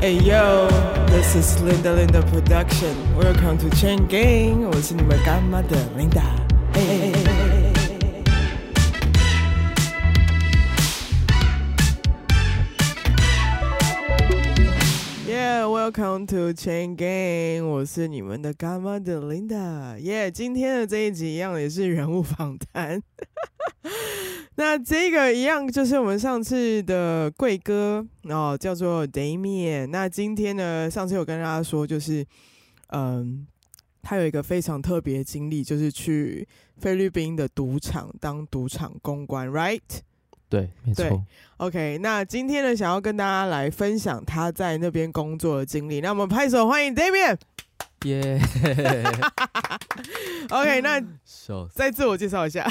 Hey yo, this is Linda Production. Welcome to Chain Gang. 我是你们干妈的 Linda. Yeah, welcome to Chain Gang. 我是你们的干妈的 Linda. Yeah, 今天的这一集一样也是人物访谈。那这个一样就是我们上次的贵哥哦，叫做 Damian。那今天呢，上次有跟大家说，就是他有一个非常特别的经历，就是去菲律宾的赌场当赌场公关 ，right？ 对，没错。 OK， 那今天呢，想要跟大家来分享他在那边工作的经历。那我们拍手欢迎 Damian。 耶、 OK， 那再自我介绍一下。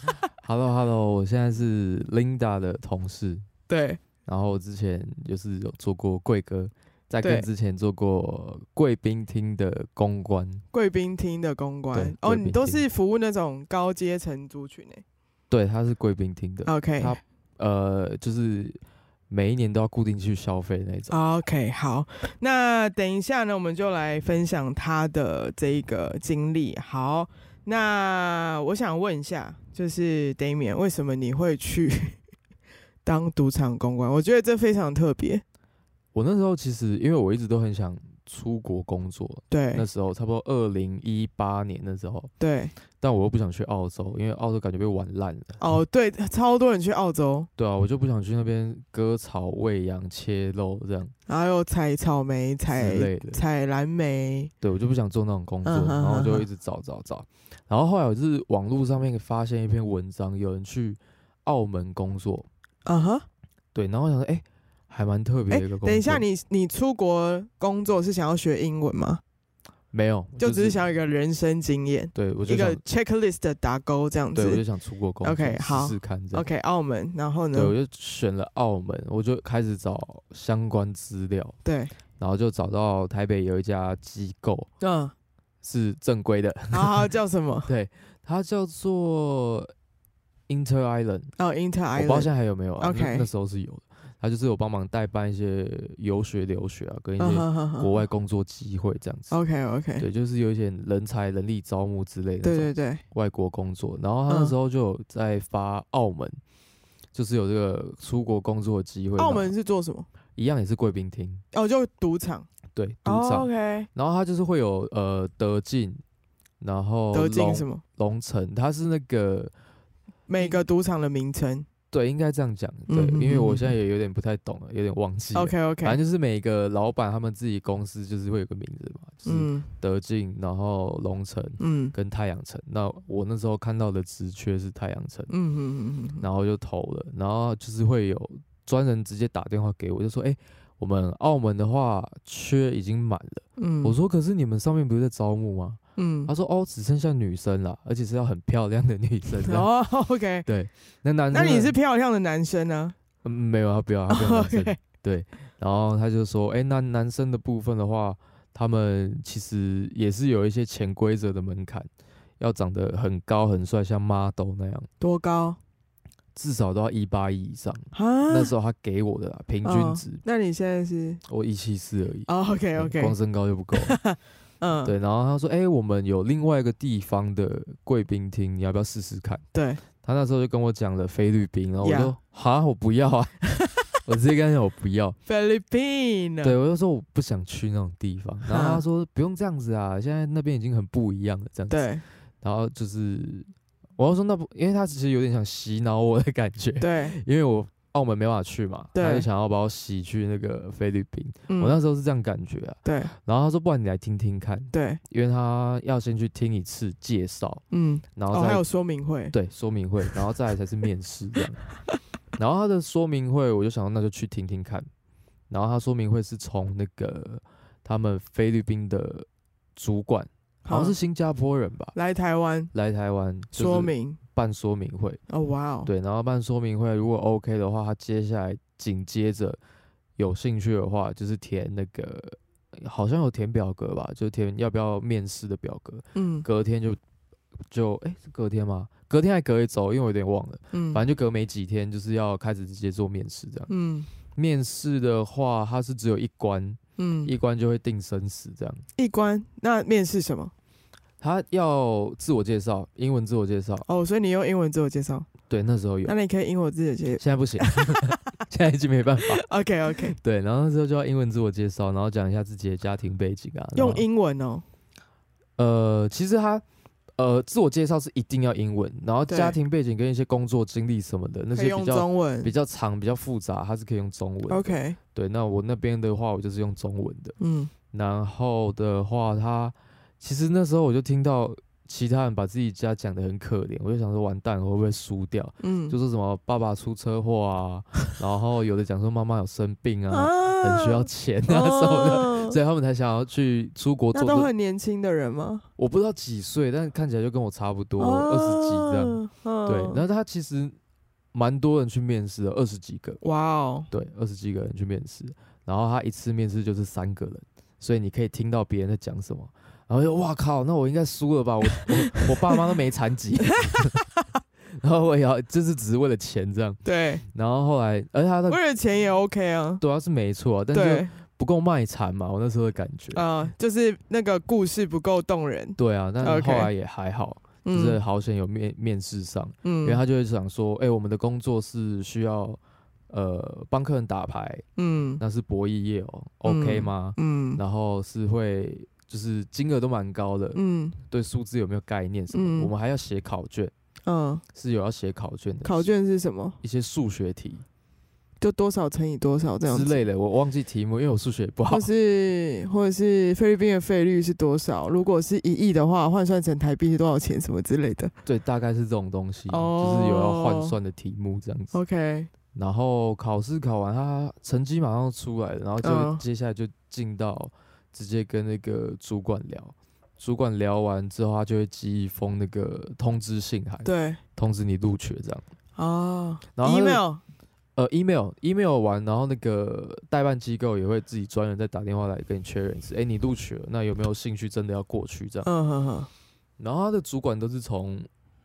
Hello， 我现在是 Linda 的同事。 对。 然后我之前就是有做过贵哥，在更之前做过贵宾厅的公关。贵宾厅的公关哦，你都是服务那种高阶层族群欸。 对，他是贵宾厅的。 OK， 他就是每一年都要固定去消费那种。 OK， 好，那等一下呢，我们就来分享他的这一个经历。好，那我想问一下，就是 Damian， 为什么你会去当赌场公关？我觉得这非常特别。 我那时候其实因为我一直都很想出国工作， 对， 那时候差不多2018年的时候， 对，但我又不想去澳洲，因为澳洲感觉被玩烂了。 哦，对，超多人去澳洲。对啊，我就不想去那边割草、喂羊、切肉这样， 然后又采草莓、采蓝莓。 对，我就不想做那种工作，然后我就一直找，然后后来我就是网络上面发现一篇文章，有人去澳门工作。对，然后我想说，还蛮特别的一个工作。 等一下，你出国工作是想要学英文吗？ 没有， 就只是想要一个人生经验。 对，我就一个 checklist 的打勾这样子。 对，我就想出国工作 ，OK， 好， 试试看这样。 OK， 澳门，然后呢？ 对，我就选了澳门，我就开始找相关资料。 对， 然后就找到台北有一家机构，是正规的。 好，叫什么？ 对，它叫做 Inter Island。 Inter Island， 我不知道现在还有没有啊？ OK， 那时候是有的。他就是有帮忙代办一些游学、留学啊，跟一些国外工作机会这样子。 OK， 对，就是有一些人才、人力招募之类的。对，外国工作。然后他那时候就有在发澳门，就是有这个出国工作的机会。 澳门是做什么？ 一样也是贵宾厅。 就赌场。 对，赌场。 OK。 然后他就是会有德进，然后德进什么？ 龙城，它是那个每个赌场的名称。 对，应该这样讲。对，因为我现在也有点不太懂了，有点忘记了。 OK， 反正就是每个老板他们自己公司就是会有个名字嘛，就是德进，然后龙城，跟太阳城。那我那时候看到的职缺是太阳城，然后就投了，然后就是会有专人直接打电话给我，就说，我们澳门的话缺已经满了。我说可是你们上面不是在招募吗？他说只剩下女生啦，而且是要很漂亮的女生。 OK。 对，那你是漂亮的男生呢？ 没有，他不要男生。 Okay， 对，然后他就说，那男生的部分的话，他们其实也是有一些潜规则的门槛，要长得很高很帅，像 model 那样。 多高？ 至少都要181以上。那时候他给我的啦，平均值。 那你现在是？ 我174而已。 OK， 光身高就不够。对，然后他说，我们有另外一个地方的贵宾厅，你要不要试试看？ 对， 他那时候就跟我讲了菲律宾，然后我说，我不要啊。我直接跟他讲我不要。 菲律宾。 对，我就说我不想去那种地方。然后他说不用这样子啊，现在那边已经很不一样了，这样子。 对。 然后就是我要说那不，因为他其实有点想洗脑我的感觉。 对。 因为我澳门没办法去嘛，他就想要把我洗去那个菲律宾。我那时候是这样感觉啊。 对。 然后他说不然你来听听看。 对。 因为他要先去听一次介绍。然后还有说明会。 对，说明会，然后再来才是面试这样。然后他的说明会，我就想说那就去听听看。然后他说明会是从那个他们菲律宾的主管，好像是新加坡人吧，来台湾说明办说明会。 哇哦。 对，然后办说明会，如果 OK 的话，他接下来紧接着有兴趣的话，就是填那个好像有填表格吧，就填要不要面试的表格。隔天是隔天吗？隔天还隔一周，因为我有点忘了。反正就隔没几天，就是要开始直接做面试这样。面试的话，它是只有一关， 一关就会定生死这样。 一关那面试什么？ 他要自我介绍，英文自我介绍。 哦，所以你用英文自我介绍？ 对，那时候有。 那你可以英文自我介绍？ 现在不行，现在已经没办法。 OK。 对，然后那时候就要英文自我介绍，然后讲一下自己的家庭背景啊。 用英文哦。 其实他自我介绍是一定要英文，然后家庭背景跟一些工作经历什么的那些比较长、比较复杂，它是可以用中文。 OK。 对，那我那边的话，我就是用中文的。然后的话，其实那时候我就听到其他人把自己家讲得很可怜，我就想说完蛋，我会不会输掉？就说什么爸爸出车祸啊，然后有的讲说妈妈有生病啊，很需要钱啊什么的，所以他们才想要去出国做。 那都很年轻的人吗？ 我不知道几岁，但看起来就跟我差不多，20几这样。对，然后他其实蛮多人去面试的，20几个。 哇哦！ 对，20几个人去面试，然后他一次面试就是3个人，所以你可以听到别人在讲什么。然后就哇靠，那我应该输了吧？我爸妈都没残疾，然后我也要就是只是为了钱这样。 对。 然后后来，而且他为了钱也 OK 啊。 对啊，是没错啊，但是不够卖惨嘛，我那时候的感觉。 就是那个故事不够动人。 对啊，但是后来也还好，就是好险有面试上，因为他就会想说，我们的工作是需要帮客人打牌，那是博弈业哦，OK 吗？然后是会。就是金额都蛮高的，对数字有没有概念什么？我们还要写考卷，是有要写考卷的。 考卷是什么？ 一些数学题， 就多少乘以多少这样子之类的，我忘记题目，因为我数学不好。或者是菲律宾的费率是多少？如果是1亿的话，换算成台币是多少钱？什么之类的？ 对，大概是这种东西，就是有要换算的题目这样子。 OK。 然后考试考完，他成绩马上出来了，然后就接下来就进到。直接跟那个主管聊，主管聊完之后，他就会寄一封那个通知信函， 对， 通知你录取这样。然后 email 完，然后那个代办机构也会自己专人再打电话来跟你确认是，你录取了，那有没有兴趣真的要过去这样？然后他的主管都是从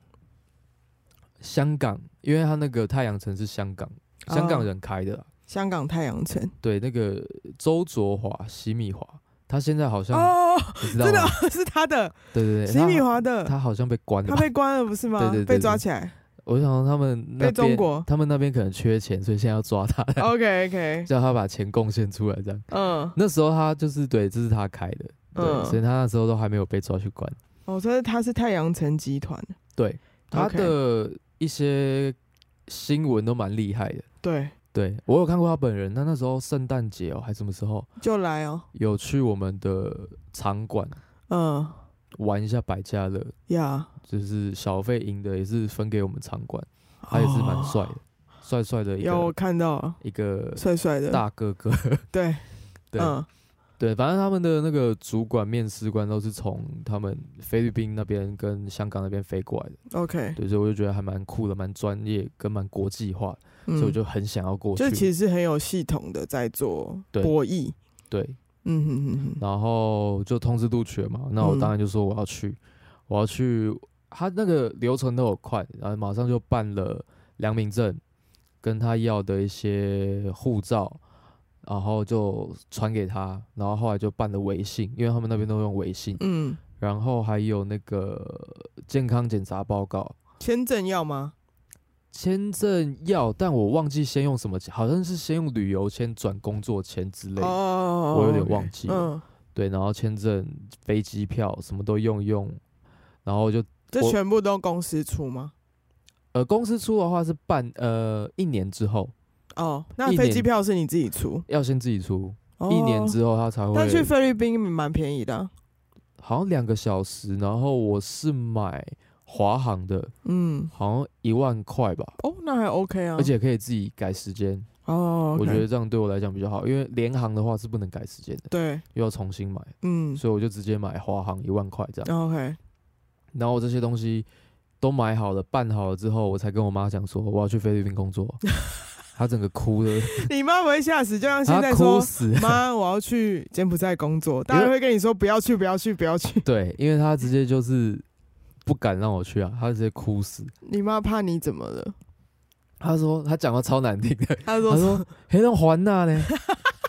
香港，因为他那个太阳城是香港人开的啦， 香港太阳城。 对，那个周卓华、洗米华。他现在好像你知道吗？ 真的是他的， 对， 洗米华的， 他好像被关了， 他被关了不是吗？对，被抓起来。 我想他们那边，他们那边可能缺钱，所以现在要抓他。 OK， 叫他把钱贡献出来这样。那时候他就是对，这是他开的，对，所以他那时候都还没有被抓去关。 所以他是太阳城集团。 对，他的一些新闻都蛮厉害的。对，我有看过他本人，那时候圣诞节还什么时候就来哦， 有去我们的场馆，玩一下百家乐呀， 就是小费赢的也是分给我们场馆，他也是蛮帅的，帅帅的一个， 我看到一个帅帅的大哥哥， 对， 对，反正他们的那个主管、面试官都是从他们菲律宾那边跟香港那边飞过来的。 OK， 对，所以我就觉得还蛮酷的，蛮专业跟蛮国际化的，所以我就很想要过去。 就其实是很有系统的在做博弈。 对，然后就通知录取了嘛，那我当然就说我要去，他那个流程都有快，然后马上就办了良民证，跟他要的一些护照。然后就传给他，然后后来就办了微信，因为他们那边都用微信。然后还有那个健康检查报告。 签证要吗？ 签证要，但我忘记先用什么签，好像是先用旅游签转工作签之类的，我有点忘记了。对，然后签证、飞机票什么都用，然后这全部都公司出吗？ 公司出的话是办1年之后。 那飞机票是你自己出？ 要先自己出，1年之后他才会。 但去菲律宾蛮便宜的， 好像2个小时，然后我是买华航的，好像1万块吧。 那还 OK 啊， 而且可以自己改时间。我觉得这样对我来讲比较好，因为联航的话是不能改时间的， 对， 又要重新买，所以我就直接买华航1万块这样。 OK， 然后我这些东西都买好了、办好了之后，我才跟我妈讲说我要去菲律宾工作。他整个哭了， 你妈不会吓死？就像现在说，妈，我要去柬埔寨工作，大家会跟你说不要去，不要去，不要去。 对，因为他直接就是不敢让我去啊，他直接哭死。 你妈怕你怎么了？ 他说他讲话超难听的， 他说黑人还那呢，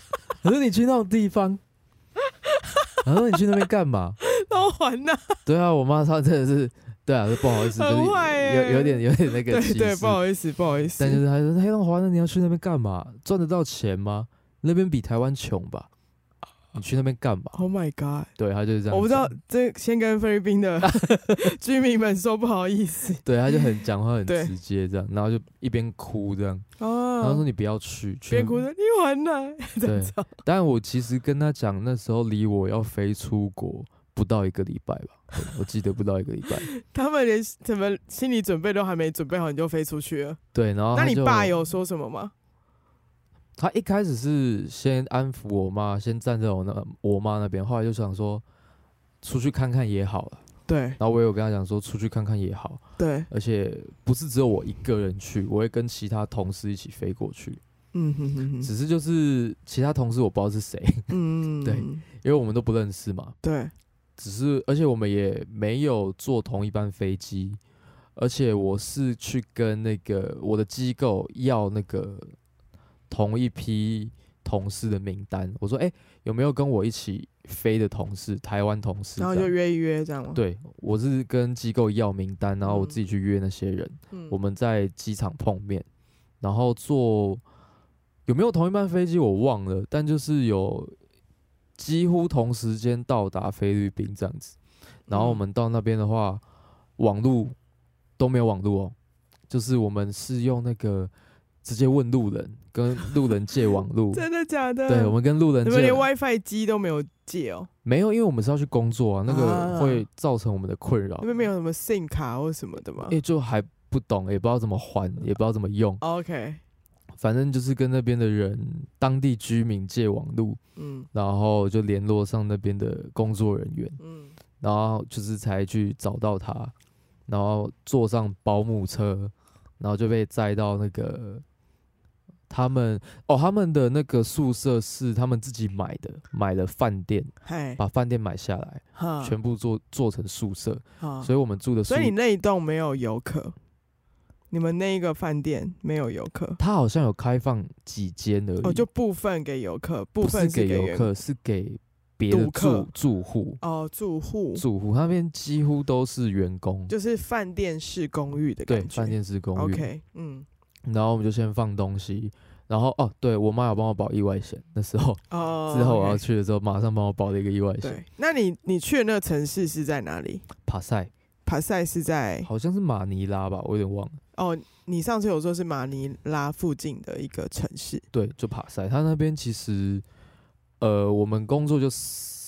可是你去那种地方，然后你去那边干嘛？ 都还呐？ 对啊，我妈她真的是，对啊，不好意思，就是有点那个歧视， 对，不好意思。 但就是她说，黑龙华那你要去那边干嘛？赚得到钱吗？那边比台湾穷吧？你去那边干嘛 ？Oh my god！ 对，他就是这样。 我不知道，这先跟菲律宾的居民们说不好意思。 对，他就讲话很直接这样，然后就一边哭这样，然后说你不要去， 边哭说你还呢。 对，但我其实跟他讲，那时候离我要飞出国不到1个礼拜吧，我记得不到1个礼拜。 他们连什么心理准备都还没准备好，你就飞出去了。 对，然后那你爸有说什么吗？ 他一开始是先安抚我妈，先站在我妈那边，后来就想说出去看看也好了。 对， 然后我有跟他讲说出去看看也好。 对， 而且不是只有我一个人去，我会跟其他同事一起飞过去。只是就是其他同事我不知道是谁。对，因为我们都不认识嘛。 对， 只是而且我们也没有坐同一班飞机，而且我是去跟那个我的机构要那个同一批同事的名单，我说有没有跟我一起飞的同事，台湾同事， 然后就约一约这样吗？ 对，我是跟机构要名单，然后我自己去约那些人，我们在机场碰面，然后有没有同一班飞机我忘了，但就是有几乎同时间到达菲律宾这样子，然后我们到那边的话，网路都没有网路哦，就是我们是用那个直接问路人，跟路人借网路。 真的假的？ 对，我们跟路人借， 你们连 WiFi 机都没有借哦？ 没有，因为我们是要去工作啊，那个会造成我们的困扰。 你们没有什么 SIM 卡或什么的吗？ 就还不懂，也不知道怎么还，也不知道怎么用。 OK， 反正就是跟那边的人，当地居民借网路，然后就联络上那边的工作人员，然后就是才去找到他，然后坐上保姆车，然后就被载到那个他们的那个宿舍是他们自己买了饭店，把饭店买下来，全部做成宿舍，所以我们住的宿舍。 所以你那一栋没有游客，你们那一个饭店没有游客？ 他好像有开放几间而已， 就部分给游客，部分是给游客，是给别的住户。住户那边几乎都是员工， 就是饭店式公寓的感觉。 对，饭店式公寓。 OK， 然后我们就先放东西，然后对我妈有帮我保意外险，那时候之后我要去的时候，马上帮我保了一个意外险。 对，那你去的那个城市是在哪里？ 帕塞是在好像是马尼拉吧，我有点忘了。 你上次有说是马尼拉附近的一个城市。 对，就帕塞，他那边其实我们工作就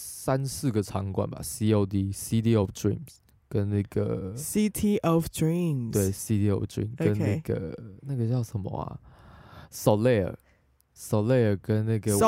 3-4个场馆吧 ，COD City of Dreams 跟那个 City of Dreams， 对 City of Dreams 跟那个叫什么啊 Solaire 跟那个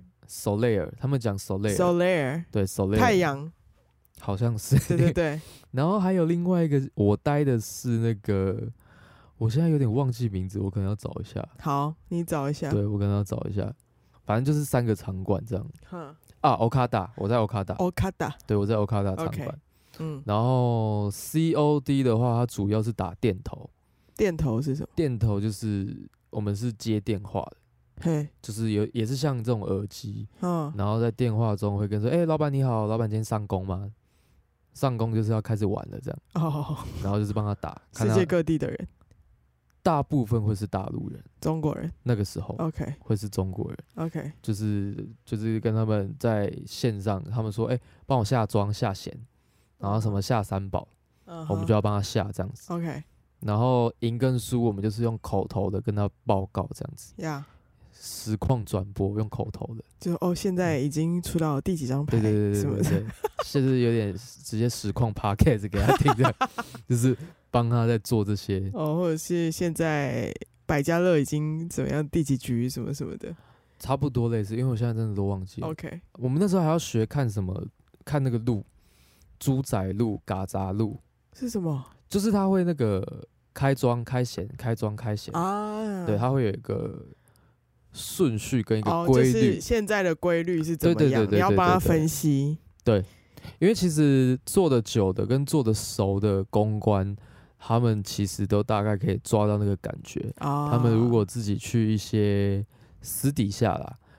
Solar， 他们讲 Solar， 对 Solar 太阳， 好像是对。 然后还有另外一个，我待的是那个，我现在有点忘记名字，我可能要找一下。 好，你找一下。 对，我可能要找一下，反正就是3个场馆这样。欧卡达，我在欧卡达。对，我在欧卡达场馆。然后 COD 的话，它主要是打电头。 电头是什么？ 电头就是我们是接电话的，就是也是像这种耳机，然后在电话中会跟说，老板你好，老板今天上工吗？上工就是要开始玩了这样。然后就是帮他打。 世界各地的人， 大部分会是大陆人， 中国人。 那个时候 OK 会是中国人 OK， 就是跟他们在线上，他们说帮我下庄下弦，然后什么下三宝，我们就要帮他下这样子。 OK， 然后赢跟输我们就是用口头的跟他报告这样子。实况转播用口头的， 就现在已经出到第几张牌？对， 就是有点直接实况 podcast 给他听的，就是帮他在做这些。 或者是现在百家乐已经怎么样，第几局什么什么的， 差不多类似，因为我现在真的都忘记了。 OK， 我们那时候还要学看那个路，猪仔路、嘎杂路是什么？ 就是他会那个开庄开弦，开庄开弦啊，对，他会有一个顺序跟一个规律， 就是现在的规律是怎么样？你要帮他分析。 对，因为其实做的久的跟做的熟的公关，他们其实都大概可以抓到那个感觉。他们如果自己去一些私底下啦，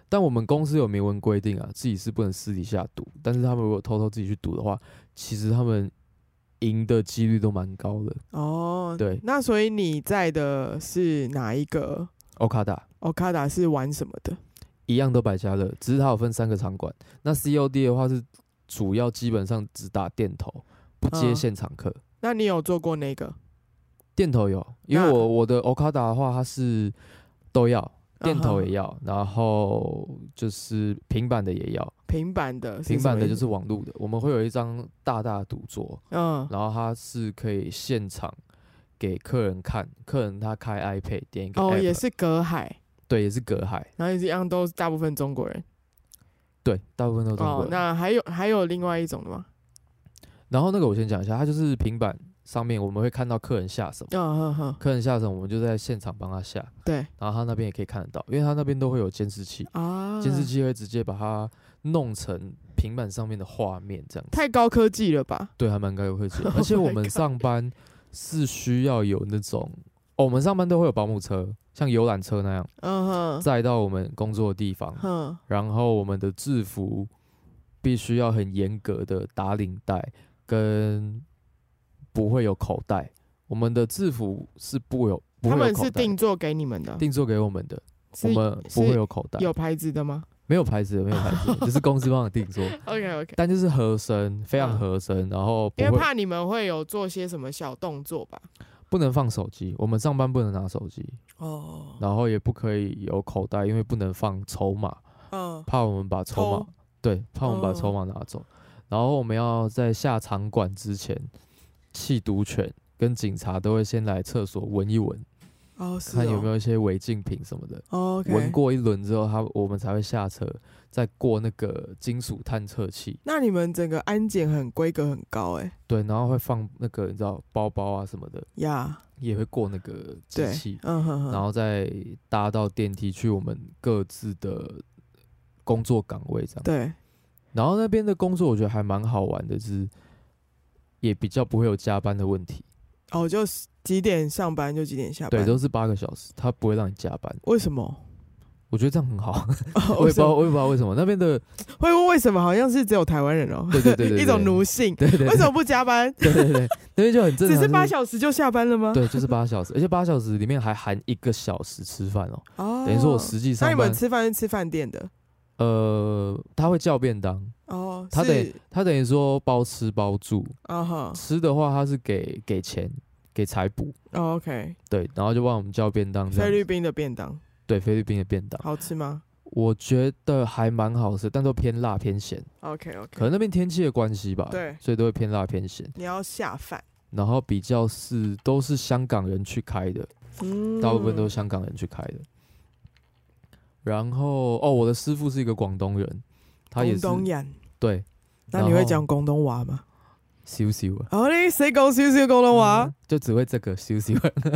但我们公司有明文规定啊，自己是不能私底下赌，但是他们如果偷偷自己去赌的话，其实他们赢的几率都蛮高的。 哦， 对， 那所以你在的是哪一个？ 欧卡达是玩什么的？ 一样都百家乐，只是它有分3个场馆。那 COD 的话是主要基本上只打店头，不接现场客。 那你有做过那个？ 店头有，因为我的欧卡达的话，它是都要，店头也要，然后就是平板的也要。 平板的就是网路的，我们会有一张大大的赌桌，然后它是可以现场给客人看，客人他开 iPad 点一个 app， 也是隔海， 对，也是隔海， 然后一样都是大部分中国人， 对，大部分都中国人。 那还有另外一种的吗？ 然后那个我先讲一下，它就是平板上面我们会看到客人下什么，客人下什么我们就在现场帮他下， 对， 然后他那边也可以看得到，因为他那边都会有监视器，监视器会直接把它弄成平板上面的画面，这样子。 太高科技了吧？ 对，还蛮高科技的。而且我们上班是需要有那种，我们上班都会有保姆车，像游览车那样，载到我们工作的地方。然后我们的制服必须要很严格的打领带，跟不会有口袋。我们的制服是不会有口袋的。他们是定做给你们的， 定做给我们的，我们不会有口袋。 有牌子的吗？ 没有牌子的，就是公司帮我定做。 OK， 但就是合身，非常合身，然后因为怕你们会有做些什么小动作吧？ 不能放手机，我们上班不能拿手机。然后也不可以有口袋，因为不能放筹码。怕我们把筹码，对，怕我们把筹码拿走。然后我们要在下场馆之前，缉毒犬跟警察都会先来厕所闻一闻。看有没有一些违禁品什么的。闻过一轮之后，我们才会下车，再过那个金属探测器。 那你们整个安检很规格很高对，然后会放那个你知道包包啊什么的也会过那个机器，然后再搭到电梯去我们各自的工作岗位这样。 对， 然后那边的工作我觉得还蛮好玩的，就是也比较不会有加班的问题。 就是几点上班就几点下班， 对，都是8个小时，他不会让你加班。 为什么？ 我觉得这样很好。我也不知道为什么那边的会问为什么，好像是只有台湾人哦。 对， 一种奴性。 对， 为什么不加班？ 对，那边就很正常。 只是8小时就下班了吗？ 对，就是8小时，而且8小时里面还含1个小时吃饭哦。等于说我实际上班。 那你们吃饭是吃饭店的？ 他会叫便当。他等于说包吃包住。吃的话他是给钱给财补。 OK。对， 然后就帮我们叫便当。 菲律宾的便当。 对，菲律宾的便当。 好吃吗？ 我觉得还蛮好吃，但都偏辣偏咸。 OK。 可能那边天气的关系吧。 对。所以都会偏辣偏咸。 你要下饭。 然后比较都是香港人去开的。大部分都是香港人去开的。然后我的师傅是一个广东人，他也是广东人。 对。 那你会讲广东話嗎？ 少少啊。 你識講少少廣東話？ 就只會這個少少。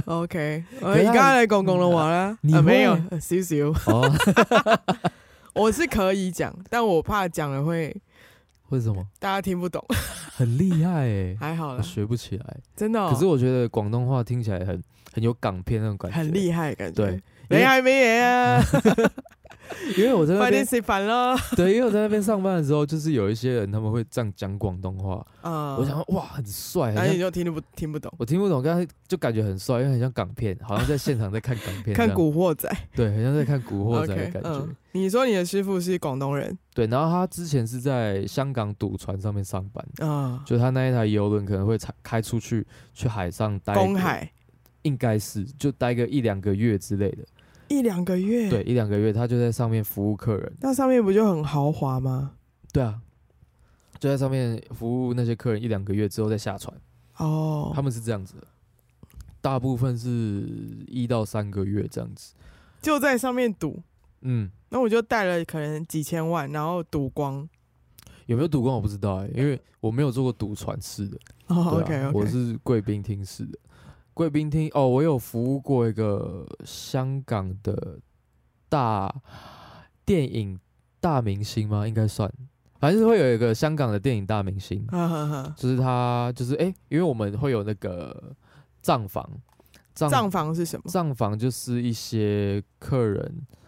OK， 我而家嚟講廣東話啦。沒有少少。我是可以講，但我怕講了會什麼？ 大家聽不懂。 很厲害欸。 還好啦，我學不起來。 真的。 可是我覺得廣東話聽起來很有港片那種感覺。 很厲害感覺。 對。 你係咩嘢啊？ 因為我在那邊快點食飯咯。 對，因為我在那邊上班的時候，就是有一些人他們會這樣講廣東話。我想哇，很帥。 然後你就聽不懂。 我聽不懂，剛才就感覺很帥，因為很像港片，好像在現場在看港片。 看古惑仔。 對，很像在看古惑仔的感覺。 你說你的師傅是廣東人？ 對，然後他之前是在香港賭船上面上班。就他那一台遊輪可能會開出去海上待。公海。應該是就待個1-2個月之類的。 1-2個月。 對，1-2個月，他就在上面服務客人。 那上面不就很豪華嗎？ 對啊，就在上面服務那些客人1-2個月之後再下船。他們是這樣子的，大部分是1到3個月這樣子， 就在上面賭。那我就帶了可能幾千萬，然後賭光。 有沒有賭光我不知道因為我沒有做過賭船式的。 OK， 我是貴賓廳式的。貴賓廳我有服務過一個香港的電影大明星嗎？應該算，反正是會有一個香港的電影大明星，就是他就是因為我們會有那個帳房。帳房是什麼？帳房就是一些客人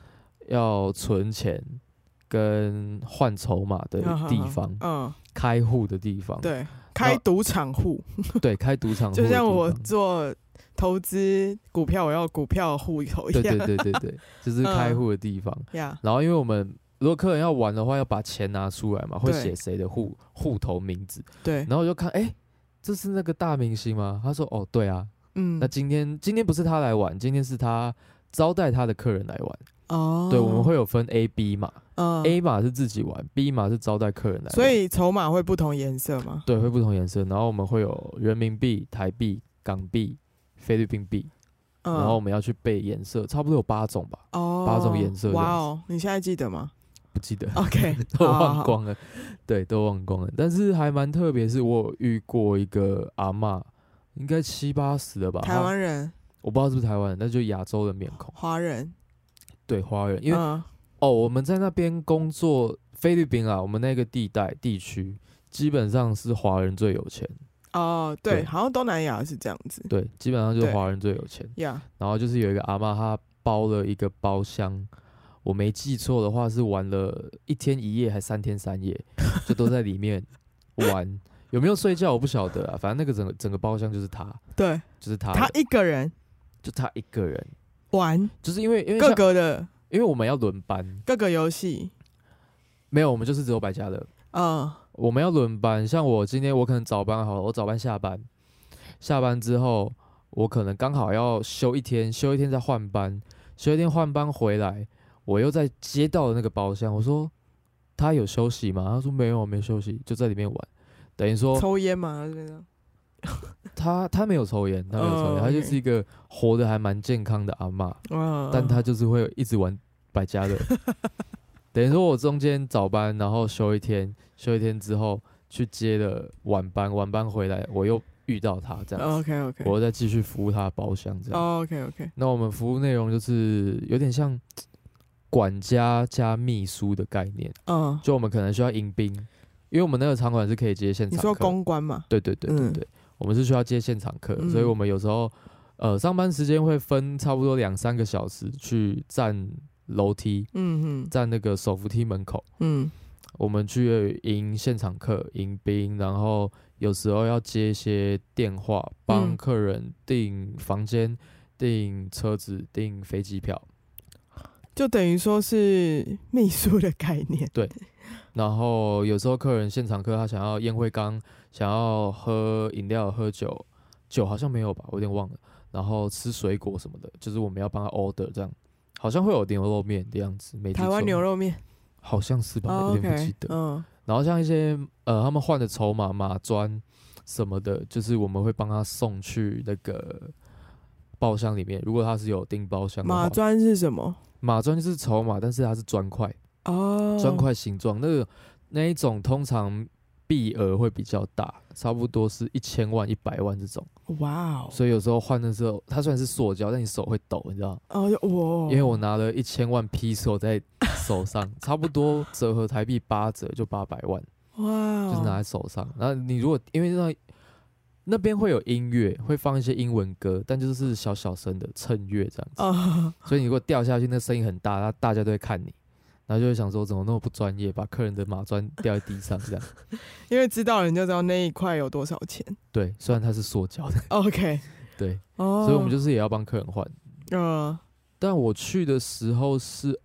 要存钱跟换筹码的地方，开户的地方， 对，开赌场户， 对，开赌场户， 就像我做投资股票，我要股票户口一样， 对，就是开户的地方。然后因为我们如果客人要玩的话，要把钱拿出来嘛，会写谁的户头名字， 对， 然后我就看，这是那个大明星吗？他说，哦，对啊，那今天不是他来玩，今天是他招待他的客人来玩。对，我们会有分 A、B 码，A 码是自己玩，B 码是招待客人来玩。 所以筹码会不同颜色吗？ 对，会不同颜色。然后我们会有人民币、台币、港币、菲律宾币，然后我们要去背颜色，差不多有8种吧，8种颜色。 哇哦，你现在记得吗？ 不记得 ，OK， 都忘光了。对，都忘光了。但是还蛮特别，是我有遇过一个阿嬷，应该70、80了吧？ 台湾人， 我不知道是不是台湾人，那就亚洲的面孔， 华人。 对，华人，因为我们在那边工作，菲律宾啊，我们那个地区基本上是华人最有钱。 对，好像东南亚是这样子。 对，基本上就是华人最有钱。然后就是有一个阿嬷，她包了一个包厢，我没记错的话是玩了1天1夜还3天3夜，就都在里面玩。有没有睡觉我不晓得啊，反正那个整个包厢就是他。 对， 就是他一个人， 就他一个人。 玩， 就是因为各个的， 因为我们要轮班， 各个游戏没有，我们就是只有百家乐。我们要轮班，像我今天我可能早班好了，我早班下班之后，我可能刚好要休一天再换班，休一天换班回来，我又在接到的那个包厢，我说他有休息吗？他说没有，没休息，就在里面玩，等于说抽烟吗？ 他没有抽烟，他就是一个活得还蛮健康的阿嬷，但他就是会一直玩百家乐。等于说我中间早班，然后休一天之后去接了晚班回来，我又遇到他这样子。 OK， 我又再继续服务他的包厢这样。 OK。 那我们服务内容就是有点像管家加秘书的概念。就我们可能需要迎宾，因为我们那个场馆是可以接现场课。 你说公关嘛？ 对，我们是需要接现场课，所以我们有时候上班时间会分差不多2-3个小时去站楼梯，站那个手扶梯门口，我们去迎现场课、迎宾，然后有时候要接一些电话，帮客人订房间、订车子、订飞机票， 就等于说是秘书的概念。 对。然后有时候客人现场课他想要烟灰缸，想要喝饮料、喝酒好像没有吧，我有点忘了。然后吃水果什么的，就是我们要帮他 order 这样，好像会有牛肉面的样子，没记错。 台湾牛肉面好像是吧，有点不记得。然后像一些他们换的筹码、马砖什么的，就是我们会帮他送去那个包厢里面。如果他是有订包厢的话， 马砖是什么？ 马砖就是筹码，但是它是砖块。砖块形状，那一种通常币额会比较大，差不多是1000万、100万这种。 哇哦！ 所以有时候换的时候，它虽然是塑胶，但你手会抖，你知道？ 因为我拿了1000万peso在手上，差不多折合台币8折就800万。哇！就是拿在手上。然后你如果因为那边会有音乐，会放一些英文歌，但就是小声的衬乐这样子。所以你如果掉下去，那声音很大，那大家都会看你。然后就会想说，怎么那么不专业，把客人的马砖掉在地上这样。 因为知道人就知道那一块有多少钱。对， 虽然它是塑胶的。 OK。 对。所以我们就是也要帮客人换。但我去的时候是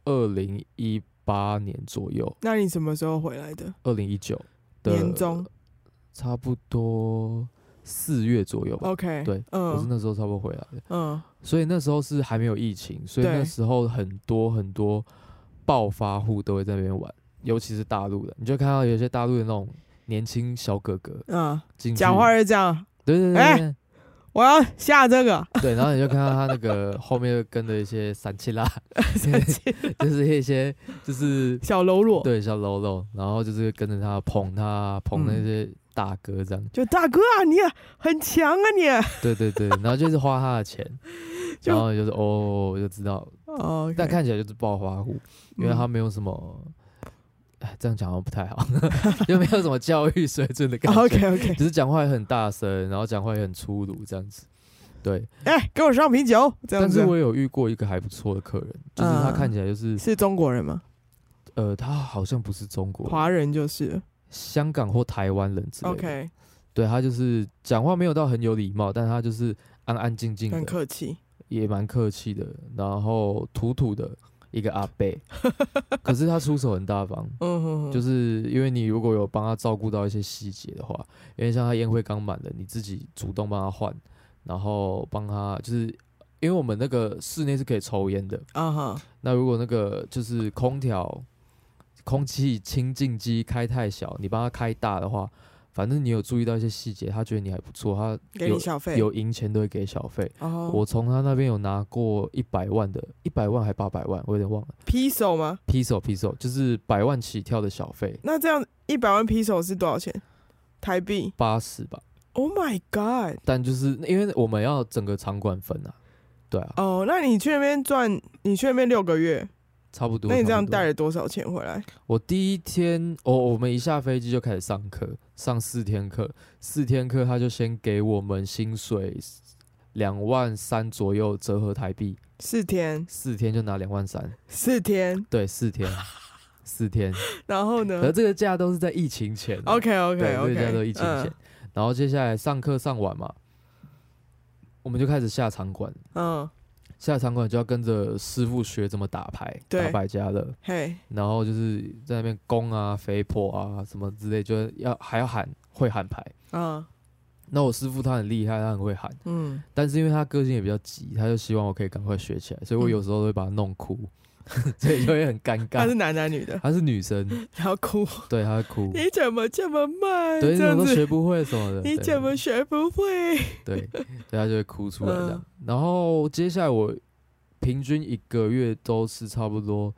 2018年左右。 那你什么时候回来的 ？2019的年中， 差不多4月左右吧。 OK。 对，我是那时候差不多回来的。所以那时候是还没有疫情，所以那时候很多暴发户都会在那边玩，尤其是大陆的，你就看到有些大陆的那种年轻小哥哥， 讲话是这样， 对， 我要下这个， 对，然后你就看到他那个后面跟着一些三七辣，就是一些就是小喽啰， 对，小喽啰，然后就是跟着他捧那些大哥这样， 就大哥啊，你很强啊你， 对，然后就是花他的钱。然后就是我就知道，但看起来就是暴发户，因为他没有什么，这样讲好像不太好，就没有什么教育水准的感觉。 OK， 只是讲话也很大声，然后讲话也很粗鲁这样子。 对， 给我上啤酒，这样子。 但是我有遇过一个还不错的客人，就是他看起来是中国人吗？ 他好像不是中国人， 华人就是了香港或台湾人之类的。 OK， 对，他就是讲话没有到很有礼貌，但他就是安安静静的， 很客气， 也蛮客气的，然后土土的一个阿伯，可是他出手很大方，就是因为你如果有帮他照顾到一些细节的话，因为像他烟灰缸满了，你自己主动帮他换，然后帮他就是因为我们那个室内是可以抽烟的那如果那个就是空气清净机开太小，你帮他开大的话，反正你有注意到一些细节，他觉得你还不错，他给你小费， 有赢钱都会给小费。我从他那边有拿过100万的，100万还800万，我有点忘了。 Piso 吗 ？Piso 就是100万起跳的小费。 那这样100万 Piso 是多少钱？台币 80吧。 Oh my god！ 但就是因为我们要整个场馆分啊，对啊。 那你去那边你去那边6个月。 差不多。 那你这样带了多少钱回来？ 我第一天，我们一下飞机就开始上课，上4天课，4天课他就先给我们薪水2万3左右，折合台币。4天就拿2万3。 4天？ 对，4天，4天。 然后呢？ 而这个假都是在疫情前。 OK， 对，这个假都疫情前。然后接下来上课上完嘛，我们就开始下场馆。下场馆就要跟着师傅学怎么打牌，打百家乐，然后就是在那边攻啊、肥婆啊什么之类，就还要会喊牌。那我师傅他很厉害，他很会喊。但是因为他个性也比较急，他就希望我可以赶快学起来，所以我有时候都会把他弄哭，所以就会很尴尬。 他是男的女的？他是女生。 他要哭？对， 他会哭。 你怎么这么慢？ 对，你怎么都学不会什么的？ 你怎么学不会？ 对，他就会哭出来这样。然后接下来我平均1个月都是差不多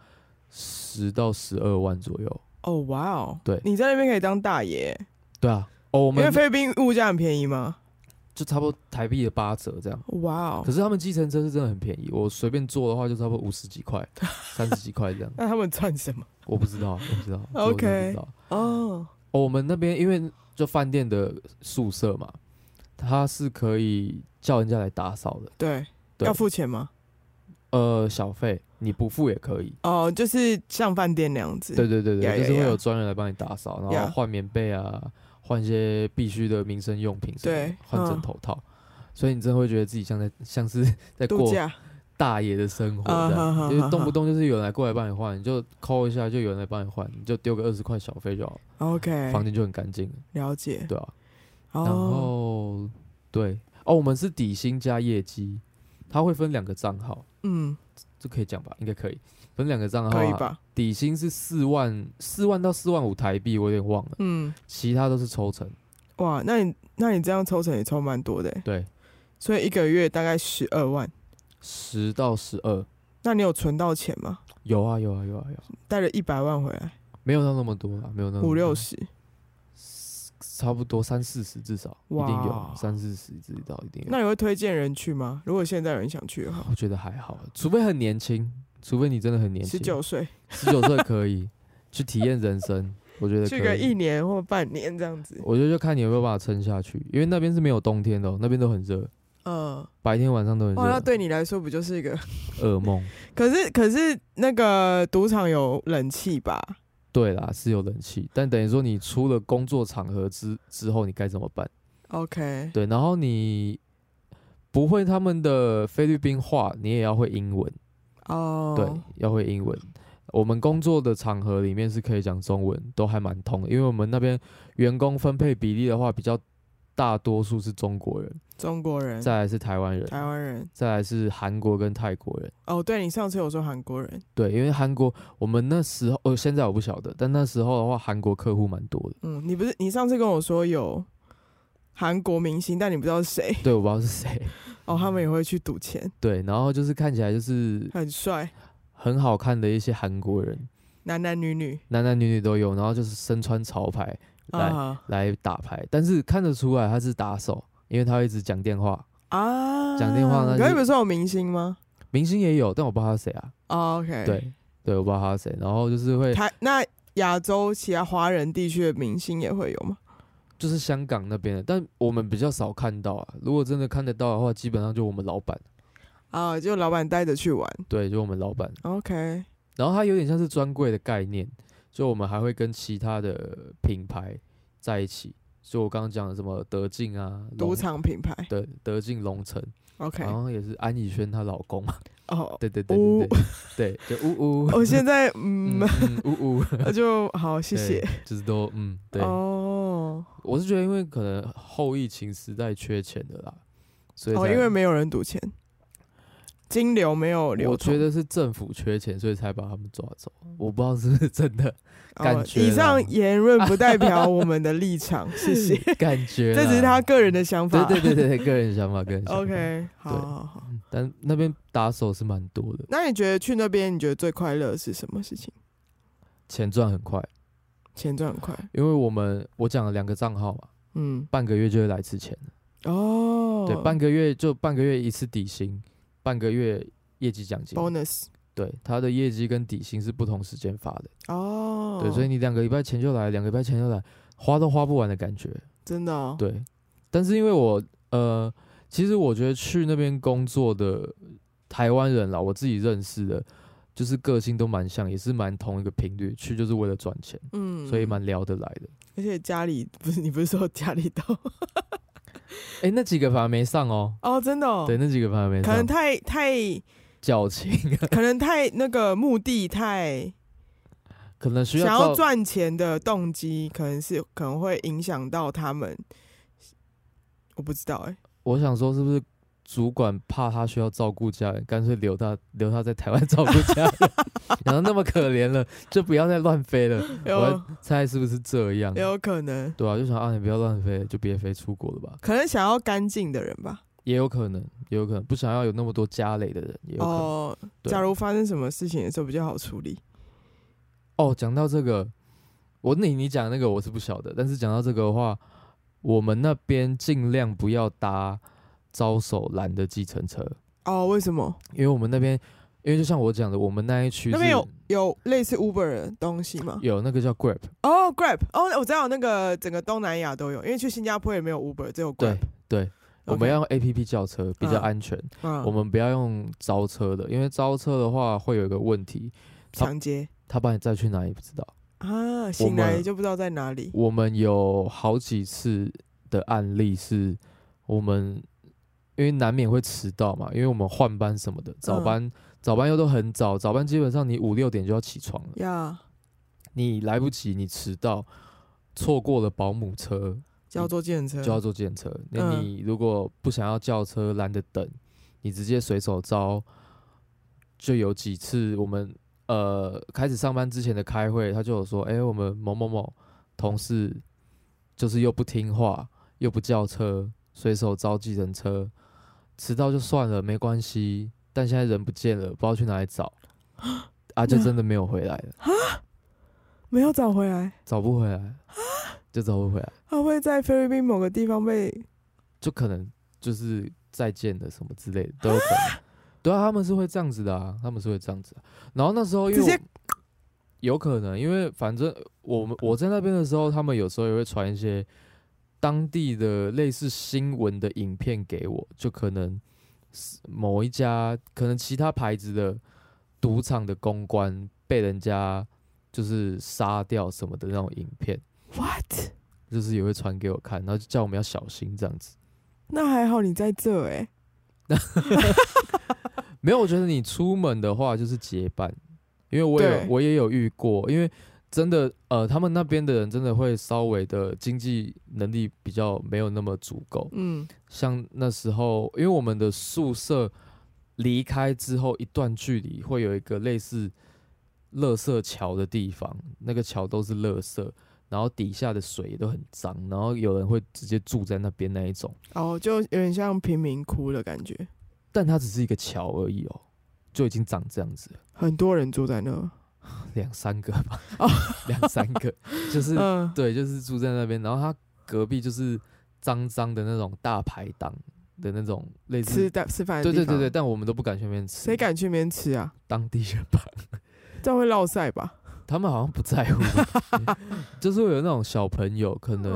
10到12万左右。 哇哦！ 对， 你在那边可以当大爷。 对啊。 因为菲律宾物价很便宜吗？ 就差不多台币的8折这样。 哇哦！ 可是他们计程车是真的很便宜，我随便坐的话就差不多50几块、30几块这样。 那他们赚什么？ 我不知道。 OK。 我们那边因为就饭店的宿舍嘛，它是可以叫人家来打扫的。 对。要付钱吗？ 小费你不付也可以。 就是像饭店那样子。 对，就是会有专人来帮你打扫，然后换棉被啊。换一些必须的民生用品，对，换枕头套，所以你真的会觉得自己像是在过大爷的生活这样，因为动不动就是有人来过来帮你换，你就call一下就有人来帮你换，你就丢个20块小费就好了。 OK， 房间就很干净。了解， 对啊。然后对我们是底薪加业绩，它会分2个账号，这可以讲吧？应该可以。分2个账号，可以吧？底薪是4万到4万5台币，我有点忘了。其他都是抽成。 哇，那你这样抽成也抽蛮多的。 对， 所以1个月大概12万 ，10到12。 那你有存到钱吗？ 有啊。 带了100万回来？ 没有到那么多啦，没有那么多 50-60， 差不多30-40至少，一定有30-40至少一定有。 那你会推荐人去吗？如果现在有人想去的话， 我觉得还好，除非很年轻。除非你真的很年轻 ，19岁可以去体验人生，我觉得可以去个1年或半年这样子。 我觉得就看你有没有办法撑下去，因为那边是没有冬天的，那边都很热，白天晚上都很热。 那对你来说不就是一个噩梦？ 可是那个赌场有冷气吧？ 对啦，是有冷气，但等于说你出了工作场合之后，你该怎么办 ？OK， 对，然后你不会他们的菲律宾话，你也要会英文。对，要会英文。我们工作的场合里面是可以讲中文，都还蛮通的。因为我们那边员工分配比例的话，比较大多数是中国人，再来是台湾人，再来是韩国跟泰国人。 对，你上次有说韩国人。 对，因为韩国我们那时候，现在我不晓得，但那时候的话，韩国客户蛮多的。 你上次跟我说有韩国明星，但你不知道是谁。 对，我不知道是谁。 他们也会去赌钱。 对，然后就是看起来就是很帅、 很好看的一些韩国人， 男男女女都有，然后就是身穿潮牌来打牌，但是看得出来他是打手，因为他会一直讲电话讲电话。 可是不是有明星吗？ 明星也有，但我不知道他是谁啊。 OK， 对，我不知道他是谁，然后就是会那亚洲其他华人地区的明星也会有吗？ 就是香港那边的，但我们比较少看到啊。如果真的看得到的话，基本上就我们老板啊，就老板带着去玩。 对，就我们老板。 OK。 然后它有点像是专柜的概念，就我们还会跟其他的品牌在一起。就我刚刚讲的什么德进啊， 赌场品牌。 对，德进龙城。 OK。 然后也是安以轩她老公嘛。 哦， 对，对，就呜呜。 我现在呜呜， 就好，谢谢。 就是都对。哦，我是觉得因为可能后疫情时代缺钱的啦，所以因为没有人赌钱，金流没有流通。 我觉得是政府缺钱，所以才把他们抓走。我不知道是不是真的。感觉以上言论不代表我们的立场，谢谢。 感觉这只是他个人的想法。 对，个人想法。 OK， 好。 但那边打手是蛮多的。 那你觉得去那边，你觉得最快乐是什么事情？ 钱赚很快。因为我讲了2个账号嘛，半个月就会来一次钱了。对，半个月一次底薪，半个月业绩奖金 bonus。对， 他的业绩跟底薪是不同时间发的。对，所以你2个礼拜前就来，2个礼拜前就来，花都花不完的感觉。 真的哦。 对，但是因为我其实我觉得去那边工作的台湾人啦，我自己认识的，就是个性都蛮像，也是蛮同一个频率，去就是为了赚钱，所以蛮聊得来的。 而且家里你不是说家里都那几个反而没上哦。 真的哦。 对，那几个反而没上， 可能太矫情， 可能太那个目的太， 可能需要想要赚钱的动机，可能会影响到他们，我不知道我想说，是不是主管怕他需要照顾家人，干脆留他在台湾照顾家人，然后那么可怜了，就不要再乱飞了。我猜是不是这样？ 有可能。 对啊，就想你不要乱飞，就别飞出国了吧。 可能想要干净的人吧。 也有可能不想要有那么多家累的人，也有可能。 假如发生什么事情的时候比较好处理。 讲到这个，你讲那个我是不晓得，但是讲到这个的话，我们那边尽量不要搭招手拦的计程车。 为什么？ 因为我们那边，就像我讲的，我们那一区那边有类似 Uber 的东西吗？ 有，那个叫 Grab。 Grab。我知道那个整个东南亚都有，因为去新加坡也没有 Uber， 只有 Grab。 对。我们要用 APP 叫车比较安全，我们不要用招车的，因为招车的话会有一个问题， 抢劫， 他把你载去哪里不知道醒来就不知道在哪里。 我们有好几次的案例是，我们因为难免会迟到嘛，因为我们换班什么的，早班又都很早，早班基本上你5、6点就要起床了，你来不及，你迟到，错过了保姆车。 就要坐计程车， 那你如果不想要叫车，懒得等，你直接随手招。就有几次我们开始上班之前的开会，他就有说，我们某某某同事就是又不听话，又不叫车，随手招计程车，迟到就算了，没关系，但现在人不见了，不知道去哪里找，就真的没有回来了。 没有找回来， 找不回来。就找不回来， 他会在菲律宾某个地方就可能就是再见的什么之类的都有可能。对啊，他们是会这样子的啊，然后那时候因为有可能，因为反正我在那边的时候，他们有时候也会传一些当地的类似新闻的影片给我，就可能某一家可能其他牌子的赌场的公关被人家就是杀掉什么的那种影片。 What？ 就是也会传给我看，然后就叫我们要小心这样子。 那还好你在这没有，我觉得你出门的话就是结伴，因为我也有遇过，因为真的他们那边的人真的会稍微的经济能力比较没有那么足够。像那时候，因为我们的宿舍离开之后一段距离会有一个类似垃圾桥的地方，那个桥都是垃圾。然后底下的水也都很脏，然后有人会直接住在那边那一种， 就有点像贫民窟的感觉。 但它只是一个桥而已就已经长这样子了。 很多人住在那 ，2、3个吧，2、3个，就是对，就是住在那边。然后它隔壁就是脏脏的那种大排档的那种类似吃饭的地方。 对，但我们都不敢去那边吃。 谁敢去那边吃啊？ 当地人吧， 这样会落赛吧？ 他们好像不在乎，就是会有那种小朋友可能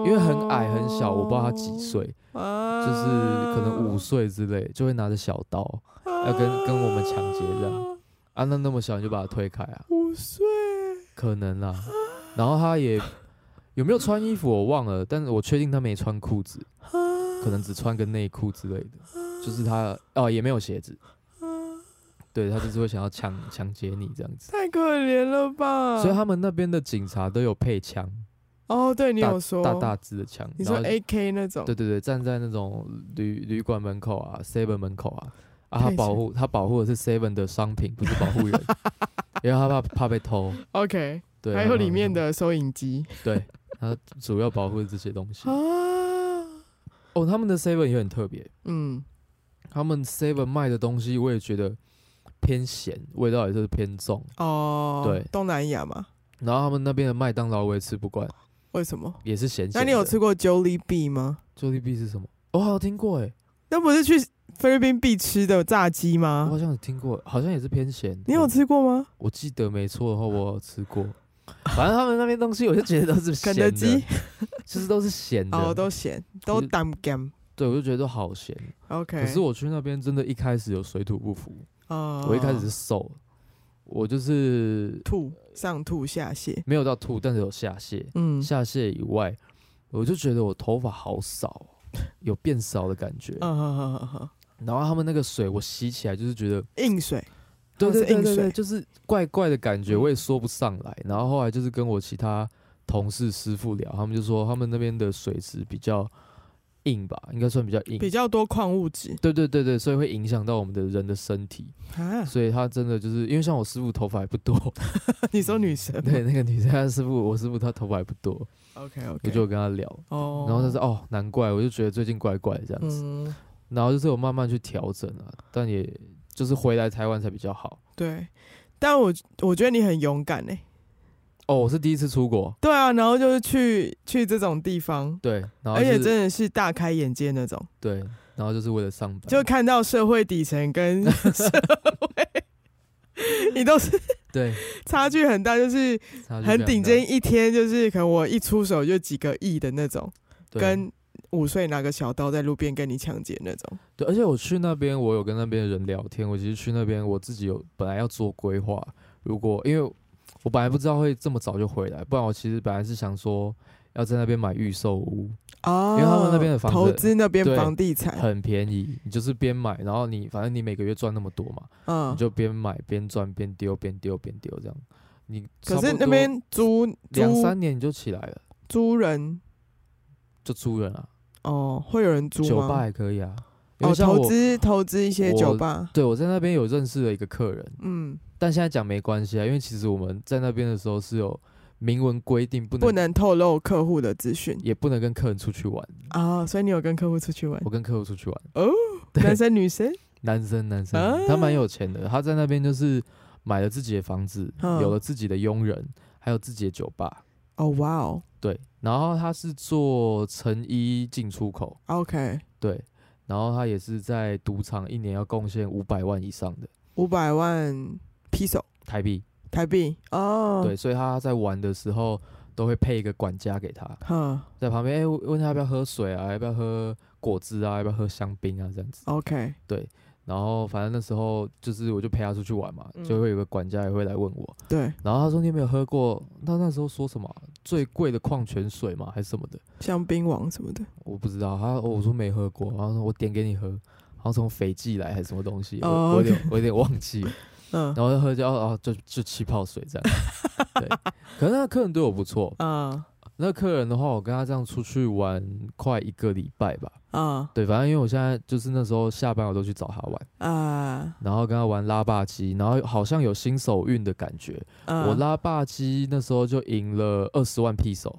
因为很矮很小，我不知道他几岁，就是可能5岁之类，就会拿着小刀要跟我们抢劫这样啊，那么小你就把他推开啊 ？5岁， 可能啦。然后他也有没有穿衣服我忘了，但是我确定他没穿裤子，可能只穿个内裤之类的，就是他也没有鞋子。对，他就是会想要抢劫你这样子， 太可怜了吧？ 所以他们那边的警察都有配枪。 哦，对，你有说大支的枪， 你说 AK 那种？ 对，站在那种旅馆门口啊 ，7 门口啊，他保护的是 7的商品，不是保护人，因为他怕被偷。 OK， 对， 还有里面的收银机， 对，他主要保护的这些东西。他们的 7也很特别，他们 7卖的东西我也觉得偏咸，味道也是偏重。对， 东南亚嘛。 然后他们那边的麦当劳我也吃不惯。 为什么？ 也是咸咸的。 那你有吃过 Jollibee 吗 ？Jollibee 是什么？我好像听过哎。 那不是去菲律宾必吃的炸鸡吗？ 我好像有听过，好像也是偏咸。 你有吃过吗？ 我记得没错的话，我有吃过。反正他们那边东西，我就觉得都是咸的。肯德基其实都是咸的。 都咸，都淡咸。 对，我就觉得都好咸。 OK。 可是我去那边真的一开始有水土不服。我一开始是瘦，我就是上吐下泻， 没有到吐，但是有下泻。下泻以外，我就觉得我头发好少，有变少的感觉。然后他们那个水，我洗起来就是觉得硬水， 对，就是怪怪的感觉，我也说不上来。然后后来就是跟我其他同事师傅聊，他们就说他们那边的水质比较硬吧，应该算比较硬， 比较多矿物质。 对，所以会影响到我们的人的身体。所以他真的就是因为像我师傅头发还不多， 你说女生？ 对，那个女生我师傅他头发还不多。 OK， 我就跟他聊，然后他说难怪，我就觉得最近怪怪这样子。然后就是我慢慢去调整啊，但也就是回来台湾才比较好。 对，但我觉得你很勇敢欸。 我是第一次出国。 对啊，然后就是去这种地方， 对，然后而且真的是大开眼界那种。 对，然后就是为了上班， 就看到社会底层跟社会，你都是对差距很大，就是很顶尖，一天就是可能我一出手就几个亿的那种，跟5岁拿个小刀在路边跟你抢劫那种。 对，而且我去那边，我有跟那边的人聊天。我其实去那边，我自己本来要做规划，因为我本来不知道会这么早就回来，不然我其实本来是想说要在那边买预售屋因为他们那边的房子投资那边房地产很便宜，你就是边买，然后反正你每个月赚那么多嘛，你就边买边赚边丢边丢边丢这样。你可是那边租 2-3年你就起来了， 租人就租人啊。 会有人租吗？ 酒吧也可以啊。 投资一些酒吧。 对，我在那边有认识了一个客人，但现在讲没关系啊，因为其实我们在那边的时候是有明文规定不能透露客户的资讯， 也不能跟客人出去玩所以你有跟客户出去玩？ 我跟客户出去玩。 男生女生？ 男生，他蛮有钱的，他在那边就是买了自己的房子，有了自己的佣人，还有自己的酒吧。 哇哦！ 对，然后他是做成衣进出口。 OK。 对，然后他也是在赌场一年要贡献500万以上的。 500万 peso 台币对， 所以他在玩的时候都会配一个管家给他，在旁边问他要不要喝水啊，要不要喝果汁啊，要不要喝香槟啊，这样子。 OK。 对，然后反正那时候就是我就陪他出去玩嘛，就会有个管家也会来问我。 对， 然后他说你有没有喝过？他那时候说什么最贵的矿泉水嘛，还是什么的？ 香槟王什么的， 我不知道。我说没喝过，然后说我点给你喝，然后从斐济来还是什么东西，我有点忘记了。然后喝就气泡水这样。对，可是那个客人对我不错。那个客人的话，我跟他这样出去玩快1个礼拜吧。对，反正因为我现在就是那时候下班我都去找他玩。然后跟他玩拉霸机，然后好像有新手运的感觉。我拉霸机那时候就赢了20万peso。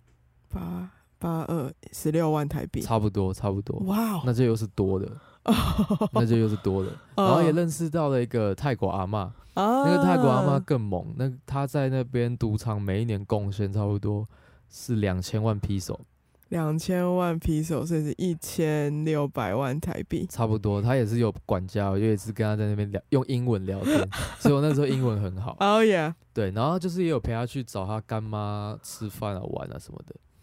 16万台币。 差不多。 哇， 那这又是多的。然后也认识到了一个泰国阿嬷。那个泰国阿嬷更猛，他在那边赌场每一年贡献差不多是2000万peso。 2000万peso，所以是1600万台币。 差不多，他也是有管家，我也是跟他在那边用英文聊天，所以我那时候英文很好。 yeah。 对，然后就是也有陪他去找他干妈吃饭啊、玩啊什么的。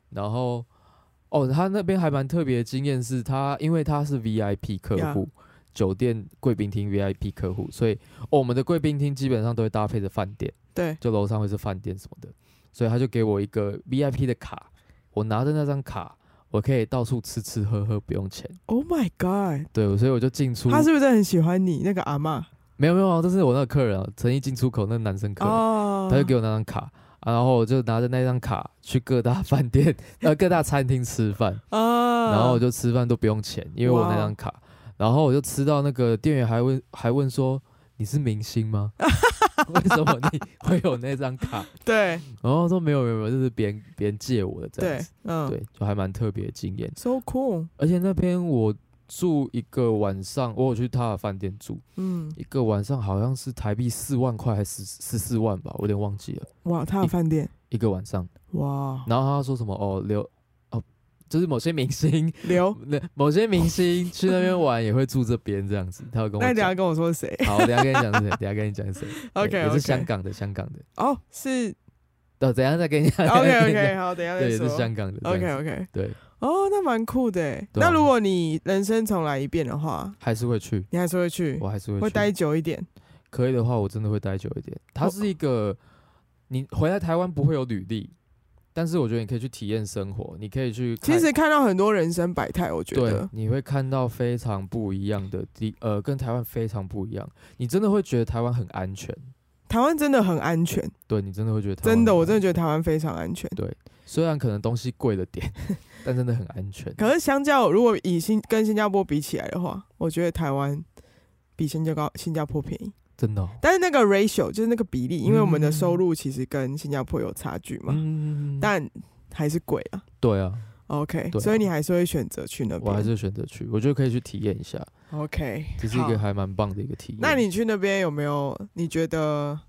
然后他那边还蛮特别的经验是因为他是 VIP 客户，酒店贵宾厅 VIP 客户，所以我们的贵宾厅基本上都会搭配着饭店， 对， 就楼上会是饭店什么的，所以他就给我一个 VIP 的卡，我拿着那张卡，我可以到处吃吃喝喝不用钱。 Oh my god！ 对，所以我就进出。 他是不是很喜欢你那个阿嬷？ 没有，这是我那个客人诚意进出口那个男生客人，他就给我那张卡。然后我就拿着那张卡去各大饭店、各大餐厅吃饭，然后我就吃饭都不用钱，因为我那张卡。然后我就吃到那个店员还问说：“你是明星吗？为什么你会有那张卡？” 对， 然后说没有，就是别人借我的这样子。 对， 对，就还蛮特别的经验。 So cool！ 而且那边我住一个晚上，我有去他的饭店住，一个晚上好像是台币4万块还是14万吧，我有点忘记了。 哇，他的饭店一个晚上， 哇！ 然后他说什么就是某些明星某些明星去那边玩也会住这边这样子，他会跟我讲。 那你等一下跟我说是谁？ 好，我等一下跟你讲是谁。 OK， 也是香港的。 哦，是。 等一下再跟你讲。 OK， 好，等一下再说。 对，也是香港的。 OK， 对。 那蛮酷的耶。那如果你人生重来一遍的话， 还是会去。 你还是会去？ 我还是会去。 会待久一点。 可以的话，我真的会待久一点。它是一个，你回来台湾不会有履历，但是我觉得你可以去体验生活，你可以去其实看到很多人生百态，我觉得对，你会看到非常不一样的跟台湾非常不一样，你真的会觉得台湾很安全。 台湾真的很安全， 对，你真的会觉得台湾真的，我真的觉得台湾非常安全。 对，虽然可能东西贵了点，但真的很安全。 可是相较如果跟新加坡比起来的话，我觉得台湾比新加坡便宜。 真的但是那个 ratio 就是那个比例，因为我们的收入其实跟新加坡有差距嘛，但还是贵啊。 对啊 ，OK， 所以你还是会选择去那边。 我还是选择去，我觉得可以去体验一下。 OK， 这是一个还蛮棒的一个体验。 那你去那边有没有你觉得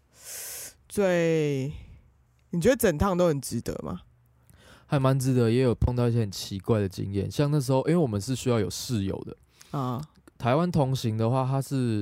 整趟都很值得吗？ 还蛮值得，也有碰到一些很奇怪的经验，像那时候因为我们是需要有室友的啊。台湾同行的话，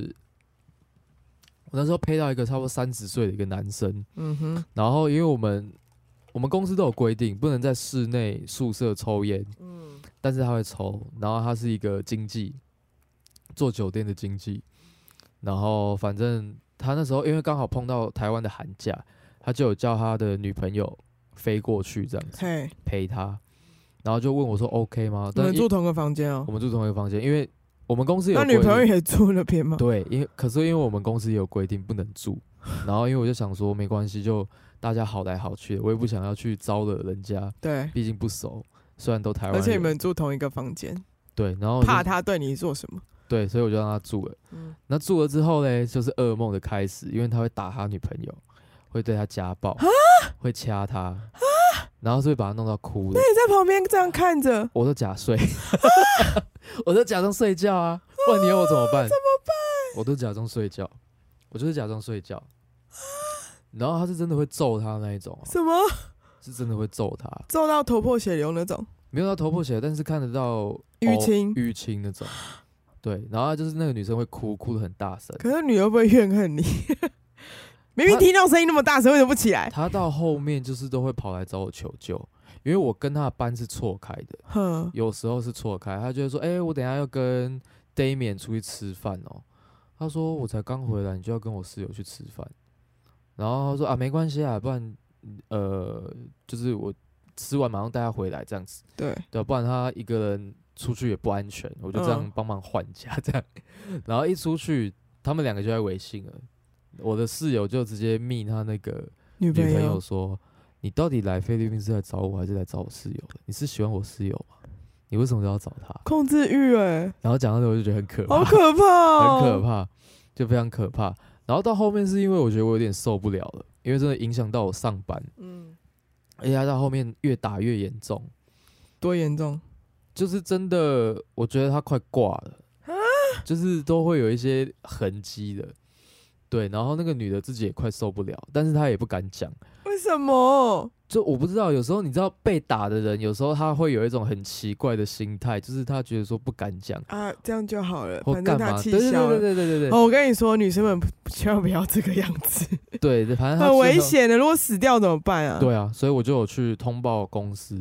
我那时候配到一个差不多30岁的一个男生，然后因为我们公司都有规定，不能在室内宿舍抽烟，但是他会抽，然后他是一个经纪，做酒店的经纪，然后反正他那时候因为刚好碰到台湾的寒假，他就有叫他的女朋友飞过去这样子陪他，然后就问我说 OK 吗？ 你们住同个房间哦？ 我们住同一个房间，因为我们公司有那女朋友也住那边吗？ 对，可是因为我们公司也有规定不能住，然后因为我就想说没关系，就大家好来好去的，我也不想要去招惹人家， 对， 毕竟不熟，虽然都台湾人， 而且你们住同一个房间， 对，然后怕他对你做什么？ 对，所以我就让他住了。那住了之后呢，就是噩梦的开始，因为他会打他女朋友，会对他家暴，会掐他，然后是会把他弄到哭的。 那你在旁边这样看着， 我都假睡，我都假装睡觉啊，不然你要我怎么办？ 怎么办？ 我都假装睡觉，我就是假装睡觉。然后他是真的会揍他那一种， 什么？ 是真的会揍他， 揍到头破血流那种？ 没有到头破血流，但是看得到淤青那种。对，然后就是那个女生会哭得很大声。 可是女的会不会怨恨你？明明听到声音那么大声，为什么不起来？ 她到后面就是都会跑来找我求救，因为我跟她的班是错开的，有时候是错开。她就会说：“我等一下要跟 Damian 出去吃饭哦。”她说：“我才刚回来，你就要跟我室友去吃饭。”然后她说：“没关系啊，不然就是我吃完马上带她回来这样子。对，不然她一个人出去也不安全，我就这样帮忙换家这样。然后一出去，他们2个就在微信了。我的室友就直接密他那个女朋友说：“你到底来菲律宾是来找我还是来找我室友的？你是喜欢我室友吗？你为什么要找他？” 控制欲然后讲到这我就觉得很可怕， 好可怕， 很可怕，就非常可怕。然后到后面是因为我觉得我有点受不了了，因为真的影响到我上班。而且他到后面越打越严重。 多严重？ 就是真的，我觉得他快挂了，就是都会有一些痕迹的。对，然后那个女的自己也快受不了，但是她也不敢讲。 为什么？ 就我不知道，有时候你知道被打的人，有时候他会有一种很奇怪的心态，就是他觉得说不敢讲啊，这样就好了， 反正他气消了。 对。 我跟你说，女生们千万不要这个样子。 对，反正很危险的，如果死掉怎么办啊？ 对啊，所以我就有去通报公司，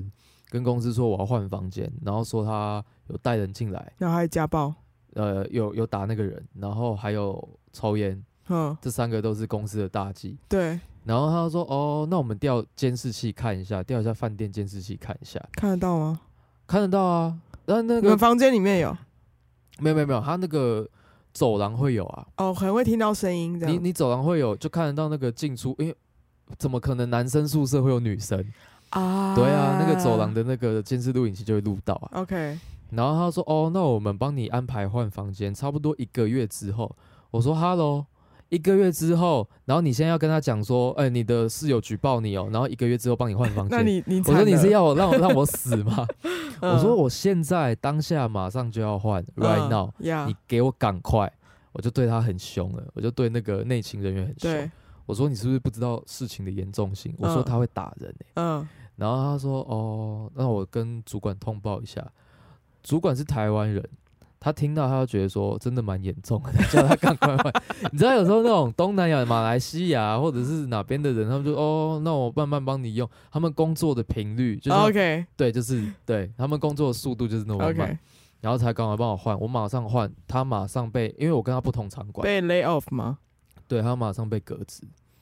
跟公司说我要换房间，然后说他有带人进来， 然后还家暴， 有打那个人，然后还有抽烟，这3个都是公司的大忌。 对。 然后他就说：“哦，那我们调监视器看一下，调一下饭店监视器看一下， 看得到吗？ 看得到啊。然后那个你们房间里面有？ 没有，他那个走廊会有啊。 哦，很会听到声音这样。 你走廊会有，就看得到那个进出，因为怎么可能男生宿舍会有女生啊？对啊，那个走廊的那个监视录影器就会录到啊。 OK。 然后他说：哦，那我们帮你安排换房间，差不多1个月之后。我说：Hello。1个月之后，然后你现在要跟他讲说，你的室友举报你哦，然后1个月之后帮你换房间。 那你我说你是要让我死吗？我说我现在当下马上就要换，right now，你给我赶快！我就对他很凶了，我就对那个内勤人员很凶。我说你是不是不知道事情的严重性？我说他会打人然后他说哦，那我跟主管通报一下。主管是台湾人。他听到，他就觉得说真的蛮严重的，叫他赶快换。你知道有时候那种东南亚、马来西亚或者是哪边的人，他们就哦，那我慢慢帮你用。他们工作的频率就是 OK， 对，就是对他们工作的速度就是那么慢。 Okay. 然后才赶快帮我换，我马上换，他马上因为我跟他不同场馆， 被 lay off 吗？ 对，他马上被革职，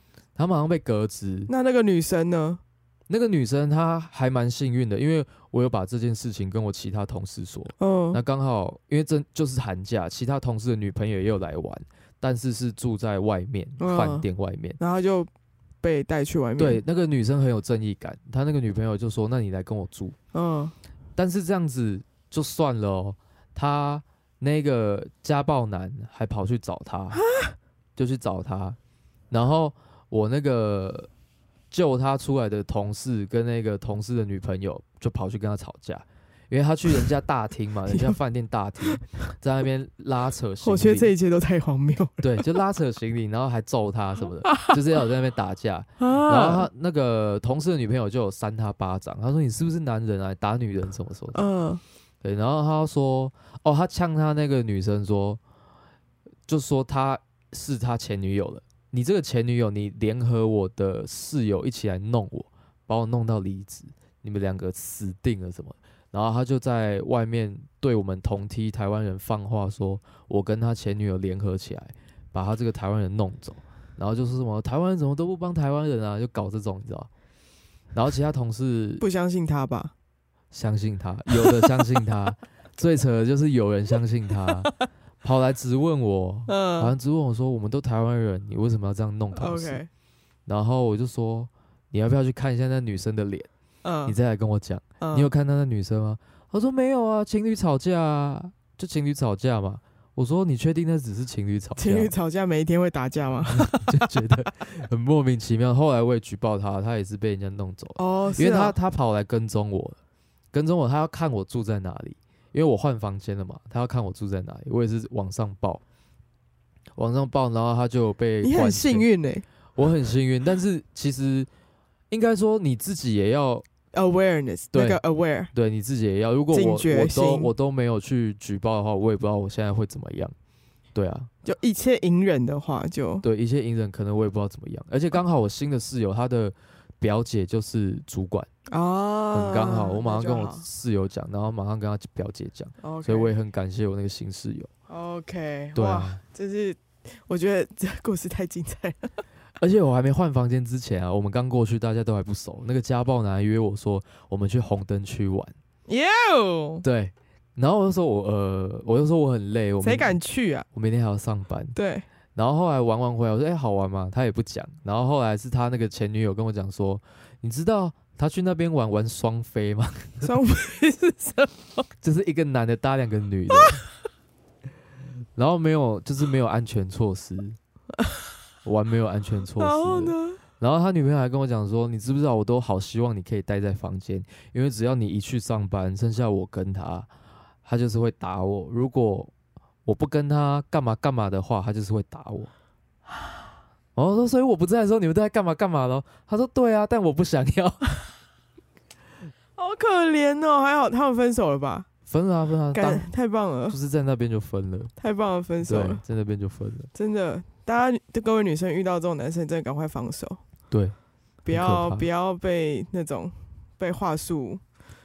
那个女生呢？ 那个女生她还蛮幸运的，因为我有把这件事情跟我其他同事说。那刚好因为就是寒假，其他同事的女朋友也有来玩，但是住在外面饭店外面， 然后就被带去外面。 对，那个女生很有正义感，她那个女朋友就说：“那你来跟我住。”但是这样子就算了哦，她那个家暴男还跑去找她，就去找她，然后我那个救他出来的同事跟那个同事的女朋友就跑去跟他吵架，因为他去人家大厅嘛，人家饭店大厅，在那边拉扯行李。 我觉得这一切都太荒谬了。 对，就拉扯行李，然后还揍他什么的，就是要在那边打架。然后他那个同事的女朋友就有扇他巴掌，他说你是不是男人啊，打女人什么什么的。对，然后他说，他呛他那个女生说，就说他是他前女友了。你这个前女友，你联合我的室友一起来弄我，把我弄到离职，你们2个死定了什么？然后他就在外面对我们同梯台湾人放话说，我跟他前女友联合起来，把他这个台湾人弄走，然后就说什么台湾人怎么都不帮台湾人啊，就搞这种，你知道？然后其他同事不相信他吧？ 相信他，有的相信他，最扯的就是有人相信他。跑来质问我，好像质问我说：“我们都台湾人，你为什么要这样弄同事？” Okay. 然后我就说：“你要不要去看一下那女生的脸？你再来跟我讲，你有看到那女生吗？”他说：“没有啊，情侣吵架啊，就情侣吵架嘛。”我说：“你确定那只是情侣吵架？ 情侣吵架每一天会打架吗？” 就觉得很莫名其妙。后来我也举报他，他也是被人家弄走因为他跑来跟踪我，他要看我住在哪里。因为我换房间了嘛，他要看我住在哪里，我也是往上报，然后他就被你很幸运我很幸运，但是其实应该说你自己也要 awareness， 那个 aware， 对，你自己也要。如果我都没有去举报的话，我也不知道我现在会怎么样。对啊， 就一切隐忍的话就， 对，一切隐忍可能我也不知道怎么样。而且刚好我新的室友他的表姐就是主管。很刚好，我马上跟我室友讲，然后马上跟他表姐讲，所以我也很感谢我那个新室友。 OK， 对啊， 哇，这是我觉得这故事太精彩了。 而且我还没换房间之前啊，我们刚过去，大家都还不熟。那个家暴男约我说，我们去红灯区玩。对，然后我就说我很累， 谁敢去啊？ 我明天还要上班。 对。 然后后来玩完回来，我说好玩吗？他也不讲。然后后来是他那个前女友跟我讲说，你知道他去那边玩双飞吗？ 双飞是什么？ 就是一个男的搭2个女的，然后没有安全措施，玩没有安全措施。 然后呢？ 然后他女朋友还跟我讲说，你知不知道我都好希望你可以待在房间，因为只要你一去上班，剩下我跟他就是会打我。如果我不跟他干嘛的话，他就是会打我。然后说，所以我不在的时候，你们都在干嘛咯？他说对啊，但我不想要。 好可怜哦，还好他们分手了吧？ 分了啊， 太棒了， 就是在那边就分了， 太棒了，分手了， 在那边就分了。 真的，大家各位女生遇到这种男生，真的赶快放手。 对， 不要被那种被话术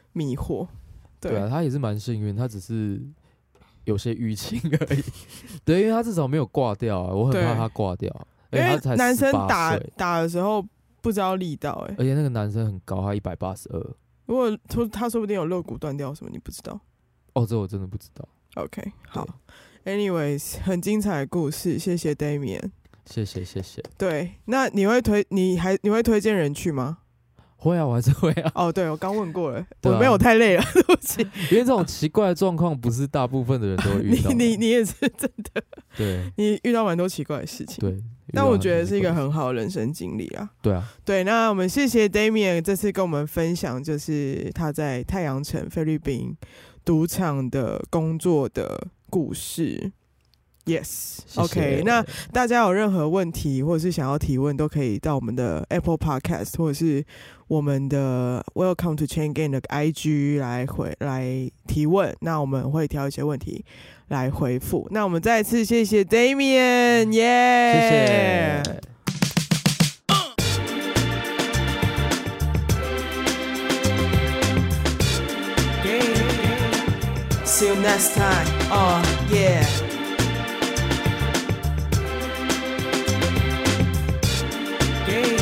迷惑。 对啊，他也是蛮幸运，他只是有些淤青而已。对，因为他至少没有挂掉啊，我很怕他挂掉。 因为男生打的时候不知道力道而且那个男生很高，他182。 如果他说不定有肋骨断掉什么，你不知道。 哦，这我真的不知道。 OK， 好。Anyways， 很精彩的故事，谢谢 Damian。谢谢。 对，那你会推荐人去吗？ 会啊，我还是会啊。 哦，对，我刚问过了，我没有太累了，对不起。 因为这种奇怪的状况不是大部分的人都会遇到。 你也是真的。 对， 你遇到蛮多奇怪的事情。 对， 但我觉得是一个很好的人生经历啊。 对啊。 对，那我们谢谢 Damian 这次跟我们分享，就是他在太阳城菲律宾赌场的工作的故事。Yes， OK， 那大家有任何问题或者是想要提问，都可以到我们的 Apple Podcast 或者是我们的 Welcome to Chain Gang 的 IG 来提问，那我们会挑一些问题来回复。那我们再次谢谢 Damian， 耶、 谢谢。 See you next time. Yeah. Game.